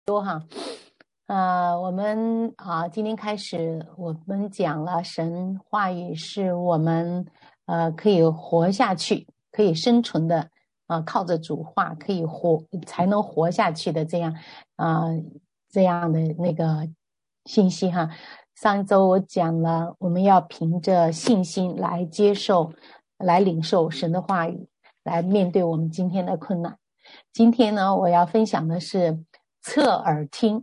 多哈，我们今天开始我们讲了神话语是我们可以活下去，可以生存的靠着主话可以才能活下去的这样的那个信息哈。上一周我讲了，我们要凭着信心来接受、来领受神的话语，来面对我们今天的困难。今天呢，我要分享的是侧耳听。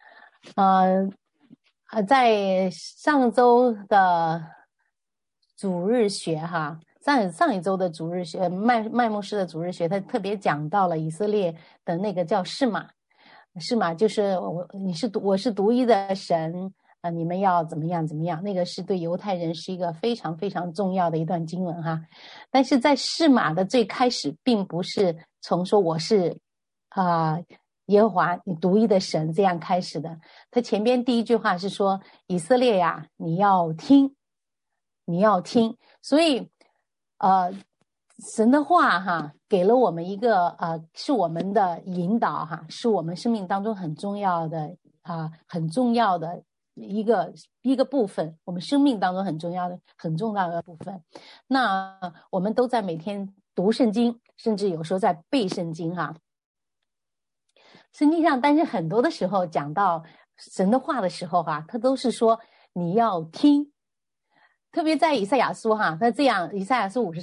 在上周的主日学哈，上一周的主日学，麦牧师的主日学，他特别讲到了以色列的那个叫示玛，示玛就是我是独一的神。你们要怎么样怎么样，那个是对犹太人是一个非常非常重要的一段经文哈。但是在示玛的最开始并不是从说我是耶和华你独一的神这样开始的，他前边第一句话是说以色列呀，你要听，你要听。所以神的话哈给了我们一个是我们的引导哈，是我们生命当中很重要的很重要的一个部分，我们生命当中很重要的部分。那我们都在每天读圣经，甚至有时候在背圣经哈。圣经上但是很多的时候讲到神的话的时候哈，他都是说你要听。特别在以赛亚书哈，他这样以赛亚书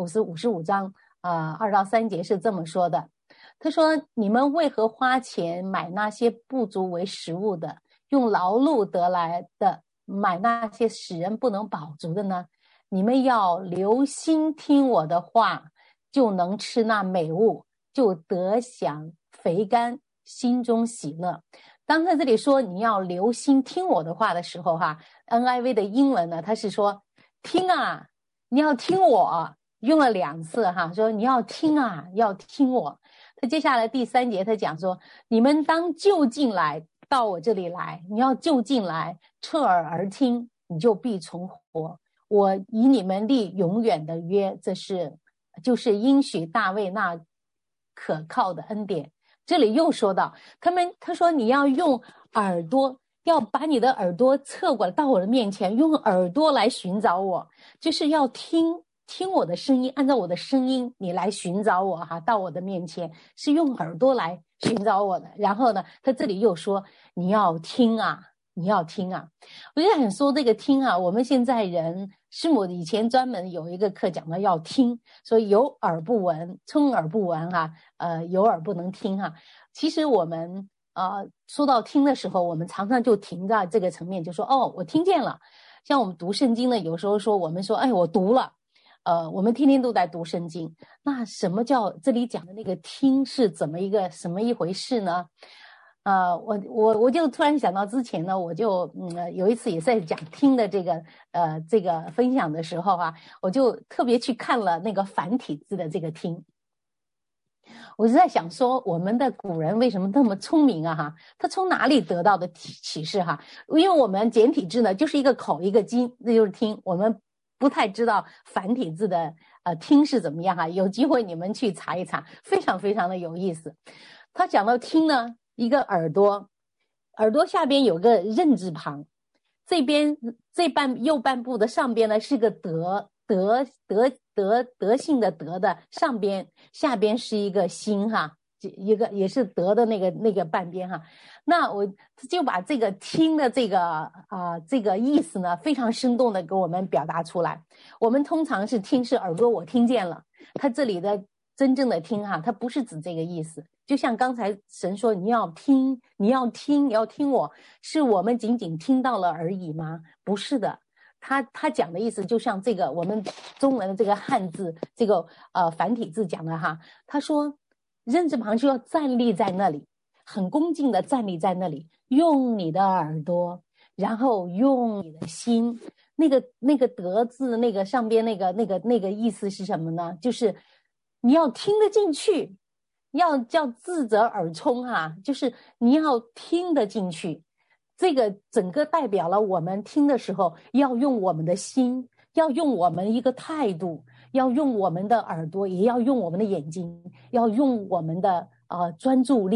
55章2到3节是这么说的，他说你们为何花钱买那些不足为食物的，用劳碌得来的买那些使人不能饱足的呢？你们要留心听我的话，就能吃那美物，就得享肥甘，心中喜乐。当他这里说你要留心听我的话的时候哈， NIV 的英文呢，他是说听啊，你要听我，用了2次哈，说你要听啊，要听我。他接下来第3节他讲说，你们当就近来到我这里来，你要就近来，侧耳而听，你就必存活。我以你们立永远的约，就是应许大卫那可靠的恩典。这里又说到他说你要用耳朵，要把你的耳朵侧过来到我的面前，用耳朵来寻找我，就是要听我的声音，按照我的声音你来寻找我哈，到我的面前是用耳朵来寻找我的。然后呢，他这里又说你要听啊，你要听啊。我就想说这个听啊，我们现在人师母以前专门有一个课讲到要听，所以有耳不闻，充耳不闻哈，有耳不能听哈。其实我们说到听的时候，我们常常就停在这个层面，就说哦，我听见了。像我们读圣经呢，有时候说我们说哎，我读了，我们天天都在读圣经。那什么叫这里讲的那个听是什么一回事呢？我就突然想到之前呢，我就有一次也在讲听的这个分享的时候我就特别去看了那个繁体字的这个听。我就在想说，我们的古人为什么那么聪明啊他从哪里得到的启示因为我们简体字呢就是一个口一个金，那就是听，我们不太知道繁体字的听是怎么样有机会你们去查一查，非常非常的有意思。他讲到听呢，一个耳朵下边有个刃字旁，右半部的上边呢是个德性的德的上边，下边是一个心一个也是德的那个半边那我就把这个听的这个意思呢非常生动的给我们表达出来。我们通常是听是耳朵我听见了，他这里的真正的听它不是指这个意思。就像刚才神说你要听我，是我们仅仅听到了而已吗？不是的，他讲的意思就像这个我们中文的这个汉字这个繁体字讲的他说刃字旁就要站立在那里，很恭敬的站立在那里，用你的耳朵，然后用你的心。那个德字那个上边那个意思是什么呢？就是你要听得进去，要叫智者耳聪就是你要听得进去。这个整个代表了我们听的时候要用我们的心，要用我们一个态度，要用我们的耳朵，也要用我们的眼睛，要用我们的专注力，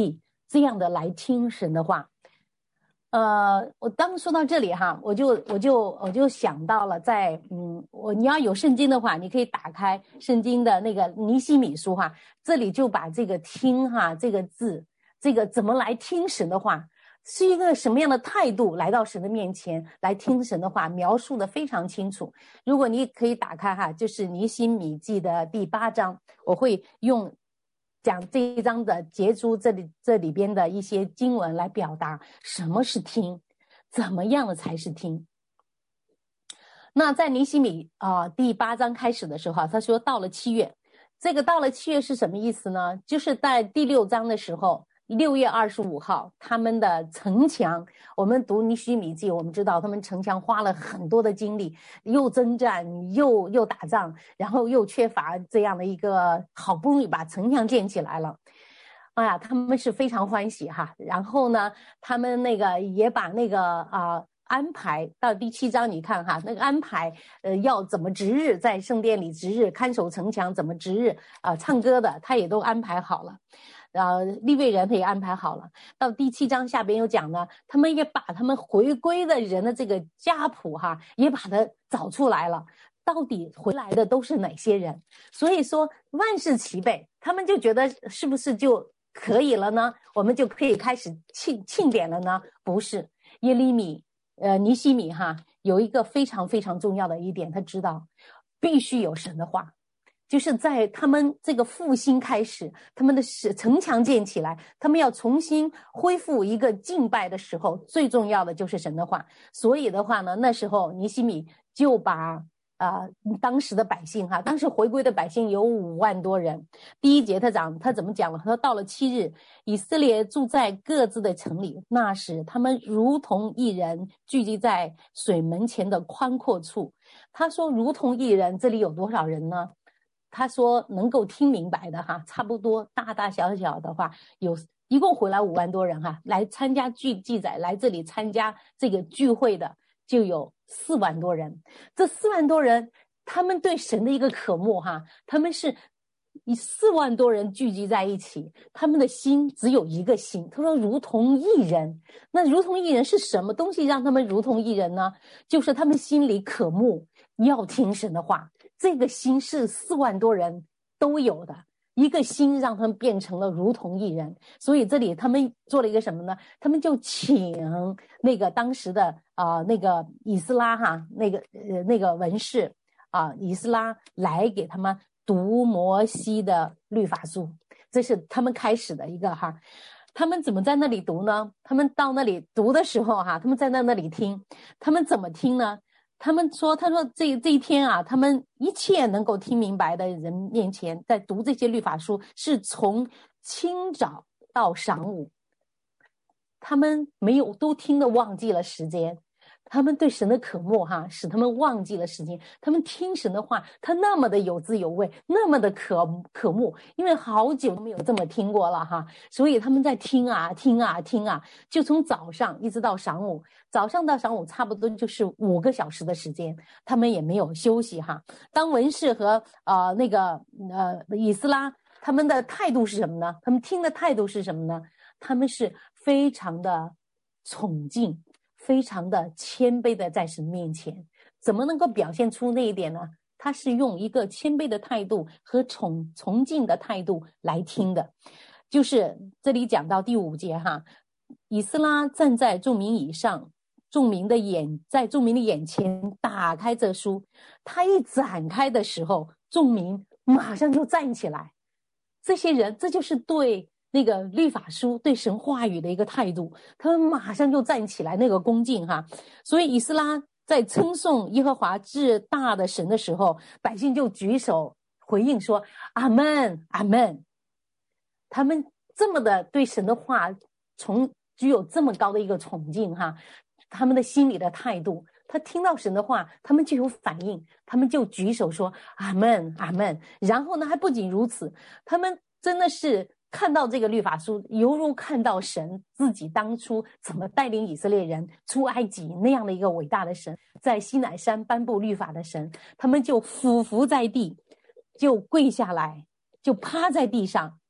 这样的来听神的话。我当说到这里哈，我就想到了你要有圣经的话，你可以打开圣经的那个尼希米书哈，这里就把这个听哈这个字，这个怎么来听神的话，是一个什么样的态度来到神的面前来听神的话，描述的非常清楚。如果你可以打开哈，就是尼希米记的第8章，我会用讲这一章的节珠这里边的一些经文来表达什么是听，怎么样的才是听。那在尼希米第8章开始的时候，他说到了7月，这个到了7月是什么意思呢？就是在第6章的时候，6月25号，他们的城墙，我们读尼希米记，我们知道他们城墙花了很多的精力，又征战又打仗，然后又缺乏这样的一个，好不容易把城墙建起来了。哎呀，他们是非常欢喜哈。然后呢，他们那个也把那个安排到第7章，你看哈，那个安排要怎么值日，在圣殿里值日，看守城墙怎么值日唱歌的他也都安排好了。利未人他也安排好了。到第7章下边又讲呢，他们也把他们回归的人的这个家谱哈，也把它找出来了，到底回来的都是哪些人。所以说万事齐备，他们就觉得是不是就可以了呢？我们就可以开始庆典了呢？不是，尼希米哈有一个非常非常重要的一点，他知道必须有神的话。就是在他们这个复兴开始，他们的城墙建起来，他们要重新恢复一个敬拜的时候，最重要的就是神的话。所以的话呢，那时候尼希米就把当时的百姓哈，当时回归的百姓有5万多人。第1节他怎么讲了？他说到了7日，以色列住在各自的城里，那时他们如同一人聚集在水门前的宽阔处。他说如同一人，这里有多少人呢？他说能够听明白的哈，差不多大大小小的话，一共回来5万多人哈，来参加记载来这里参加这个聚会的就有4万多人。这4万多人，他们对神的一个渴慕哈，他们是以4万多人聚集在一起，他们的心只有一个心。他说如同一人。那如同一人是什么东西让他们如同一人呢？就是他们心里渴慕要听神的话。这个心是4万多人都有的，一个心让他们变成了如同一人。所以这里他们做了一个什么呢？他们就请那个当时的那个以斯拉哈，那个文士以斯拉来给他们读摩西的律法书，这是他们开始的一个哈。他们怎么在那里读呢？他们到那里读的时候哈，他们在那里听，他们怎么听呢？他说这一天啊，他们一切能够听明白的人面前，在读这些律法书，是从清早到晌午，他们都听得忘记了时间。他们对神的渴慕哈，使他们忘记了时间。他们听神的话，他那么的有滋有味，那么的渴慕，因为好久都没有这么听过了哈，所以他们在听啊，就从早上一直到晌午，早上到晌午差不多就是5个小时的时间，他们也没有休息哈。当文士和以斯拉他们的态度是什么呢？他们听的态度是什么呢？他们是非常的崇敬，非常的谦卑的在神面前。怎么能够表现出那一点呢？他是用一个谦卑的态度和崇敬的态度来听的。就是这里讲到第5节哈，以斯拉站在众民以上，在众民的眼前打开这书，他一展开的时候，众民马上就站起来。这些人，这就是对那个律法书对神话语的一个态度，他们马上就站起来，那个恭敬哈。所以以斯拉在称颂耶和华至大的神的时候，百姓就举手回应说阿们阿们。他们这么的对神的话具有这么高的一个崇敬哈，他们的心里的态度，他听到神的话他们就有反应，他们就举手说阿们阿们。然后呢还不仅如此，他们真的是看到这个律法书，犹如看到神自己当初怎么带领以色列人出埃及那样的一个伟大的神，在西乃山颁布律法的神。他们就俯伏在地，就跪下来，就趴在地上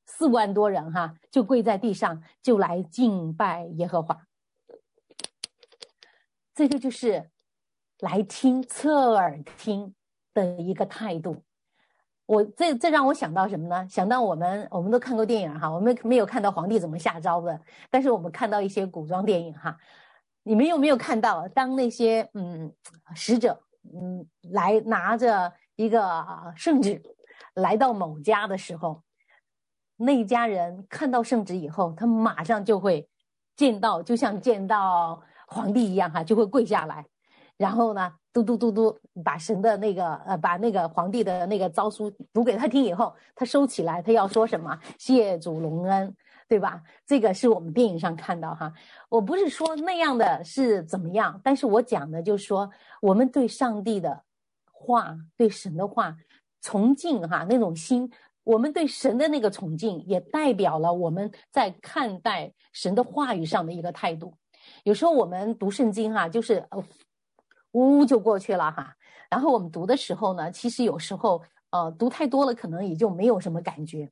4万多人哈，就跪在地上，就来敬拜耶和华。这个就是来听，侧耳听的一个态度。这让我想到什么呢？想到我们都看过电影哈，我们没有看到皇帝怎么下诏的，但是我们看到一些古装电影哈。你们有没有看到，当那些使者来拿着一个圣旨来到某家的时候，那一家人看到圣旨以后，他马上就会就像见到皇帝一样哈，就会跪下来，然后呢嘟嘟嘟嘟把神的把那个皇帝的那个诏书读给他听以后，他收起来，他要说什么？谢主隆恩，对吧？这个是我们电影上看到哈。我不是说那样的是怎么样，但是我讲的就是说，我们对上帝的话，对神的话崇敬哈，那种心，我们对神的那个崇敬也代表了我们在看待神的话语上的一个态度。有时候我们读圣经哈，就是呜就过去了哈。然后我们读的时候呢，其实有时候读太多了，可能也就没有什么感觉。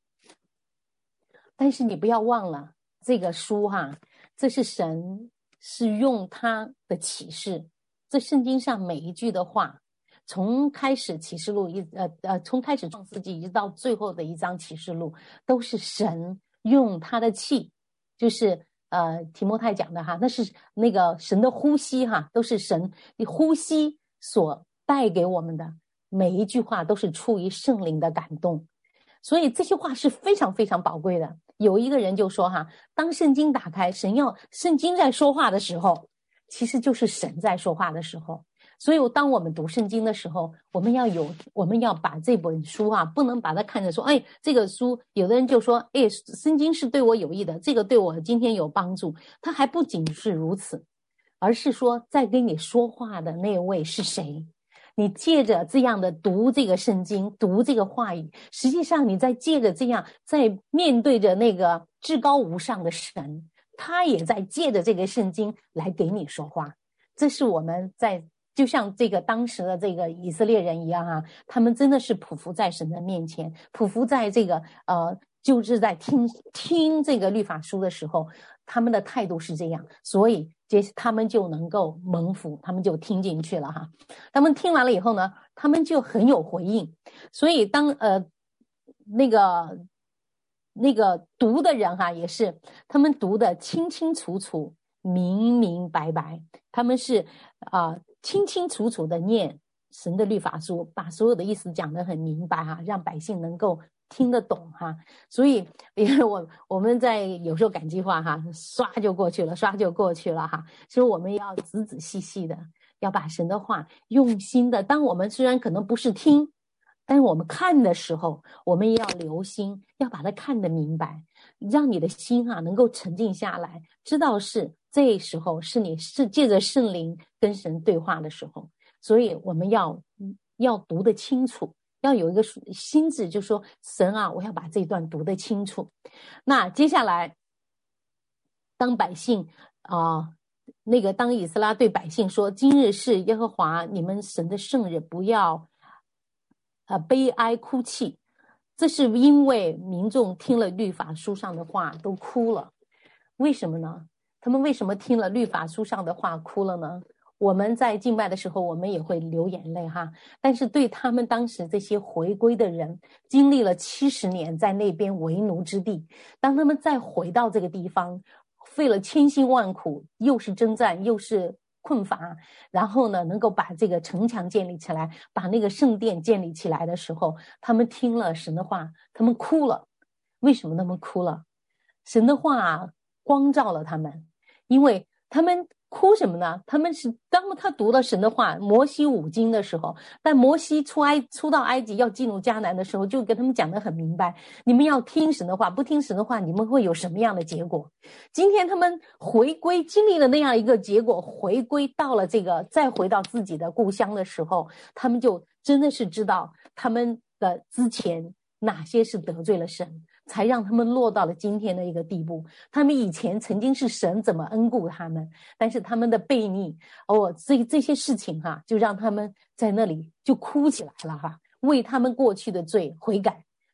但是你不要忘了，这个书哈，这是神是用他的启示，这圣经上每一句的话，从开始启示录从开始创世纪一直到最后的一章启示录，都是神用他的气，就是提摩太讲的哈，那是那个神的呼吸哈，都是神呼吸所带给我们的，每一句话都是出于圣灵的感动。所以这些话是非常非常宝贵的。有一个人就说哈，当圣经打开，圣经在说话的时候，其实就是神在说话的时候。所以当我们读圣经的时候，我们要把这本书啊，不能把它看着说，哎，这个书，有的人就说，哎，圣经是对我有益的，这个对我今天有帮助。它还不仅是如此，而是说在跟你说话的那位是谁。你借着这样的读这个圣经，读这个话语，实际上你在借着这样，在面对着那个至高无上的神，他也在借着这个圣经来给你说话。这是我们就像这个当时的这个以色列人一样啊，他们真的是匍匐在神的面前，匍匐在这个就是在听这个律法书的时候，他们的态度是这样，所以他们就能够蒙福，他们就听进去了哈。他们听完了以后呢，他们就很有回应。所以当那个读的人哈，也是他们读的清清楚楚、明明白白，他们是清清楚楚的念神的律法书，把所有的意思讲得很明白哈，让百姓能够听得懂哈。所以我们在有时候赶计划哈，刷就过去了哈。所以我们要仔仔细细的，要把神的话用心的，当我们虽然可能不是听，但是我们看的时候，我们也要留心，要把它看得明白，让你的心能够沉静下来，知道这时候是借着圣灵跟神对话的时候。所以我们要读得清楚，要有一个心智，就说神啊，我要把这一段读得清楚。那接下来当百姓当以斯拉对百姓说，今日是耶和华你们神的圣日，不要悲哀哭泣，这是因为民众听了律法书上的话都哭了。为什么呢？他们为什么听了律法书上的话哭了呢？我们在敬拜的时候，我们也会流眼泪哈。但是对他们当时这些回归的人，经历了70年在那边为奴之地，当他们再回到这个地方，费了千辛万苦，又是征战又是困乏，然后呢，能够把这个城墙建立起来，把那个圣殿建立起来的时候，他们听了神的话，他们哭了。为什么他们哭了？神的话光照了他们，因为他们哭什么呢？当他读了神的话，摩西五经的时候，但摩西出到埃及要进入迦南的时候，就跟他们讲得很明白，你们要听神的话，不听神的话，你们会有什么样的结果？今天他们回归，经历了那样一个结果，回归到了再回到自己的故乡的时候，他们就真的是知道他们的之前哪些是得罪了神，才让他们落到了今天的一个地步。他们以前曾经是神怎么恩顾他们，但是他们的悖逆这些事情就让他们在那里就哭起来了为他们过去的罪悔改。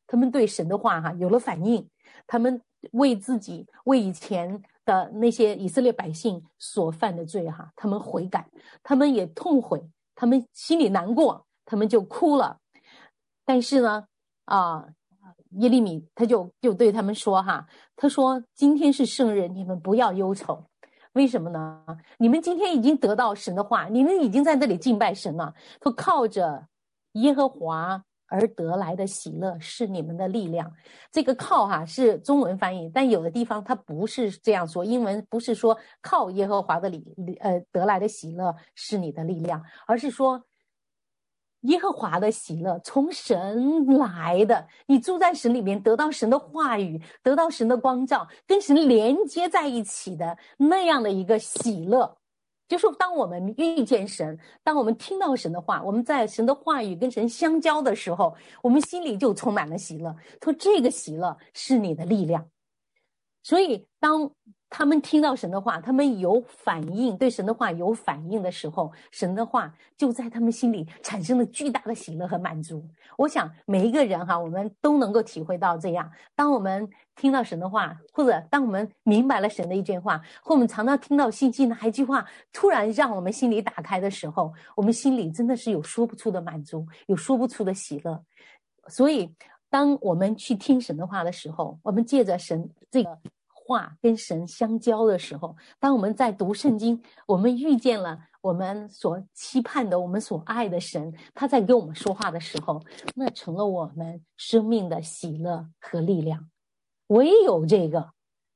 他们对神的话有了反应，他们为自己为以前的那些以色列百姓所犯的罪他们悔改，他们也痛悔，他们心里难过，他们就哭了。但是呢耶利米他就对他们说他说今天是圣日，你们不要忧愁。为什么呢？你们今天已经得到神的话，你们已经在这里敬拜神了。说靠着耶和华而得来的喜乐是你们的力量。这个靠是中文翻译，但有的地方它不是这样说，英文不是说靠耶和华的得来的喜乐是你的力量，而是说耶和华的喜乐从神来的，你住在神里面，得到神的话语，得到神的光照，跟神连接在一起的那样的一个喜乐。就是当我们遇见神，当我们听到神的话，我们在神的话语跟神相交的时候，我们心里就充满了喜乐。说这个喜乐是你的力量。所以当他们听到神的话，他们有反应，对神的话有反应的时候，神的话就在他们心里产生了巨大的喜乐和满足。我想每一个人我们都能够体会到这样。当我们听到神的话，或者当我们明白了神的一句话，或我们常常听到信息哪一句话突然让我们心里打开的时候，我们心里真的是有说不出的满足，有说不出的喜乐。所以当我们去听神的话的时候，我们借着神这个话跟神相交的时候，当我们在读圣经，我们遇见了我们所期盼的，我们所爱的神，他在跟我们说话的时候，那成了我们生命的喜乐和力量。唯有这个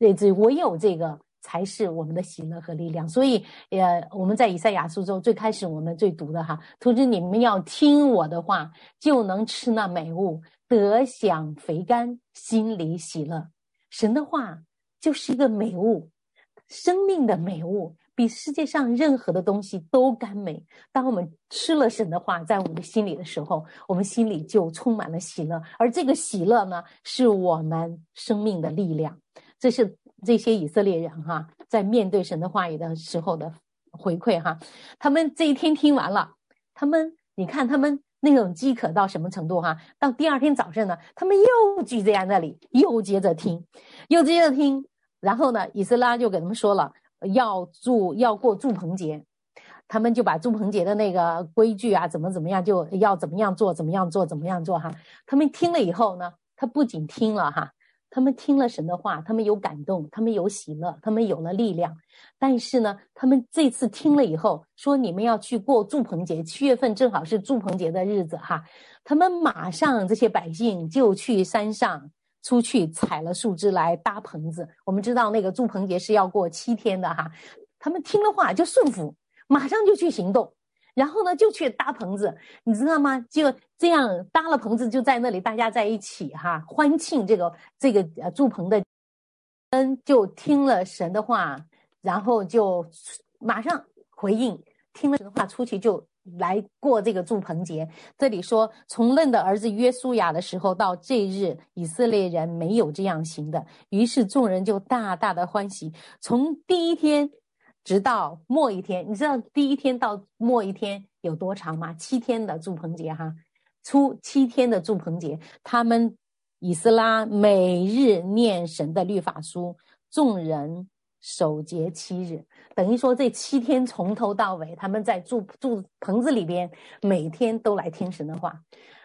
才是我们的喜乐和力量。所以我们在以赛亚书中最开始我们最读的徒子你们要听我的话，就能吃那美物，得享肥甘，心里喜乐。神的话就是一个美物，生命的美物，比世界上任何的东西都甘美。当我们吃了神的话在我们的心里的时候，我们心里就充满了喜乐，而这个喜乐呢，是我们生命的力量。这是这些以色列人在面对神的话语的时候的回馈他们这一天听完了，你看他们那种饥渴到什么程度到第二天早上呢，他们又聚在那里，又接着听，然后呢，以斯拉就给他们说了，要过住棚节，他们就把住棚节的那个规矩怎么样，就要怎么样做他们听了以后呢，他不仅听了他们听了神的话，他们有感动，他们有喜乐，他们有了力量。但是呢，他们这次听了以后说你们要去过住棚节，7月份正好是住棚节的日子他们马上这些百姓就去山上出去采了树枝来搭棚子。我们知道那个住棚节是要过7天的他们听了话就顺服，马上就去行动，然后呢就去搭棚子，你知道吗？就这样搭了棚子，就在那里大家在一起欢庆这个住棚的人就听了神的话，然后就马上回应，听了神的话出去就来过这个住棚节。这里说从嫩的儿子约书亚的时候到这日，以色列人没有这样行的，于是众人就大大的欢喜，从第一天直到末一天。你知道第一天到末一天有多长吗？7天的住棚节出7天的住棚节，他们以斯拉每日念神的律法书，众人守节7日，等于说这7天从头到尾他们在住棚子里边每天都来听神的话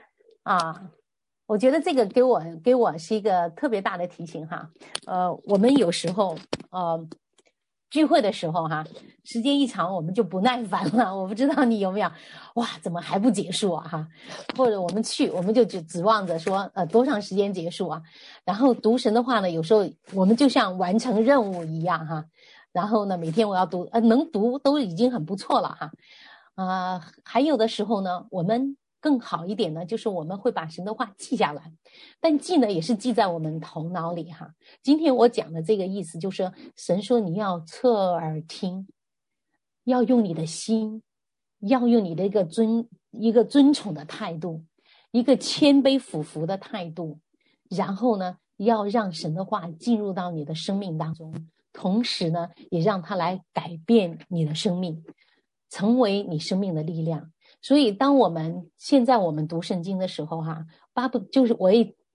我觉得这个给我是一个特别大的提醒我们有时候聚会的时候时间一长我们就不耐烦了。我不知道你有没有，哇，怎么还不结束或者我们就只指望着说多长时间结束然后读神的话呢，有时候我们就像完成任务一样然后呢每天我要读能读都已经很不错了还有的时候呢，我们更好一点呢，就是我们会把神的话记下来，但记呢也是记在我们头脑里今天我讲的这个意思就是神说你要侧耳听，要用你的心，要用你的一个尊崇的态度，一个谦卑俯伏的态度，然后呢要让神的话进入到你的生命当中，同时呢也让它来改变你的生命，成为你生命的力量。所以当现在我们读圣经的时候就是我也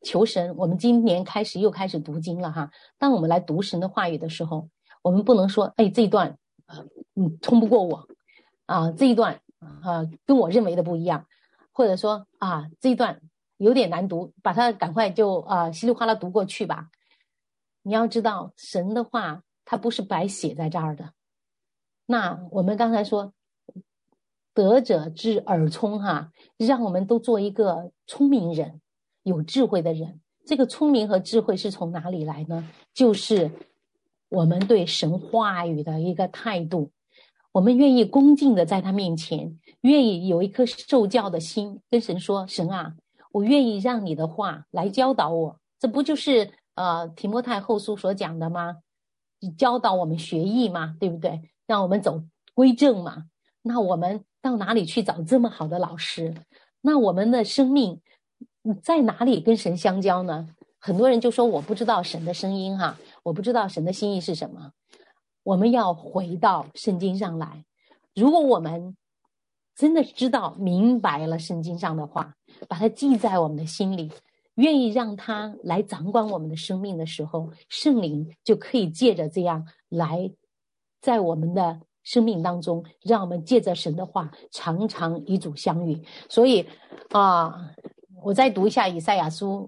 求神，我们今年又开始读经了哈。当我们来读神的话语的时候，我们不能说，哎，这一段通不过我啊，这一段跟我认为的不一样，或者说啊这一段有点难读，把它赶快就稀里哗啦读过去吧。你要知道，神的话它不是白写在这儿的。那我们刚才说，德者知耳聪哈，让我们都做一个聪明人，有智慧的人。这个聪明和智慧是从哪里来呢？就是我们对神话语的一个态度，我们愿意恭敬的在他面前，愿意有一颗受教的心，跟神说，神啊，我愿意让你的话来教导我。这不就是提摩太后书所讲的吗？教导我们学艺嘛，对不对？让我们走归正嘛。那我们到哪里去找这么好的老师？那我们的生命在哪里跟神相交呢？很多人就说我不知道神的声音哈，我不知道神的心意是什么。我们要回到圣经上来，如果我们真的知道明白了圣经上的话，把它记在我们的心里，愿意让它来掌管我们的生命的时候，圣灵就可以借着这样来在我们的生命当中，让我们借着神的话常常与主相遇。所以我再读一下以赛亚书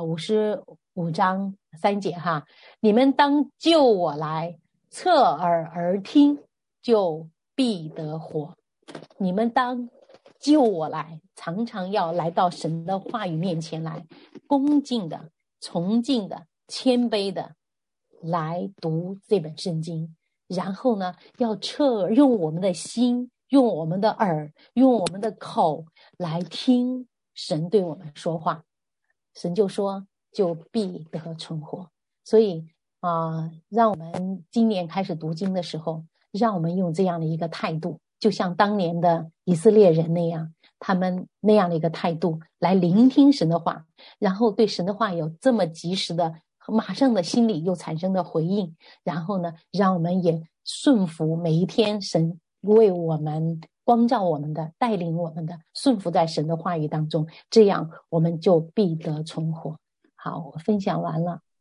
55章3节哈，你们当就我来，侧耳而听，就必得活。你们当就我来，常常要来到神的话语面前来，恭敬的、崇敬的、谦卑的来读这本圣经。然后呢，要用我们的心，用我们的耳，用我们的口来听神对我们说话。神就说，就必得存活。所以让我们今年开始读经的时候，让我们用这样的一个态度，就像当年的以色列人那样，他们那样的一个态度来聆听神的话，然后对神的话有这么及时的马上的心里又产生的回应，然后呢，让我们也顺服每一天神为我们光照我们的，带领我们的，顺服在神的话语当中，这样我们就必得存活。好，我分享完了。